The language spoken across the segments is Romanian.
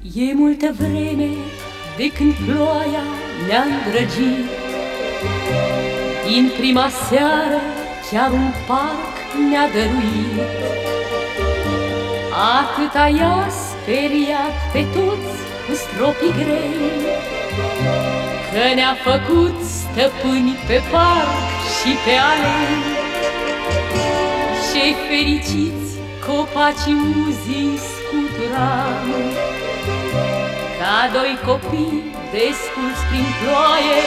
E multă vreme de când ploaia ne-a îndrăgit. Din prima seară chiar un parc ne-a dăruit. Atâta i-a speriat pe toți cu stropii grei, că ne-a făcut stăpâni pe parc și pe alei. Ce fericiți copacii uzii scuturam, ca doi copii desculți prin ploaie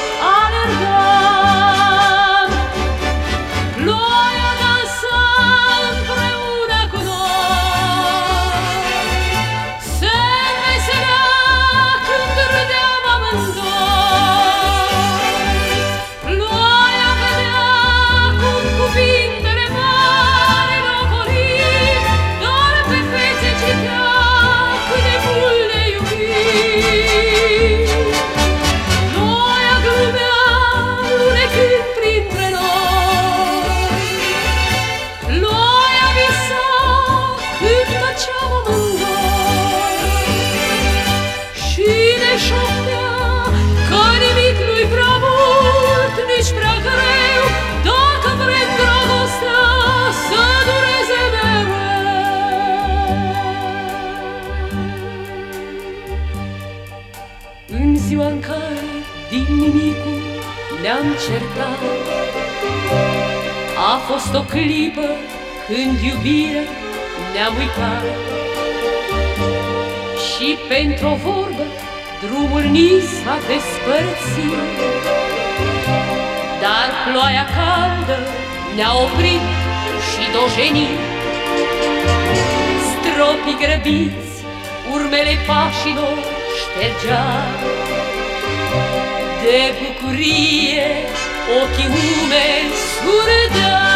alergam. Ploaia dansa împreună cu noi, se înveselea când râdeam amândoi. Ploaia vedea cum cuvintele mari n-au golit, doar pe fețe citea cât de mult ne iubim. Ploaia glumea lunecând printre noi, ploaia visa când tăceam amândoi și ne șoptea că nimic nu-i prea mult, nici prea greu, dacă vrem dragostea să dureze mereu. În ziua în care din nimicul ne-am certat, a fost o clipă când iubirea ne-am uitat. Și pentru o vorbă drumul ni s-a despărțit, dar ploaia caldă ne-a oprit și dojenit. Stropii grăbiți urmele pașilor ștergea, de bucurie ochii umezi surâdeau.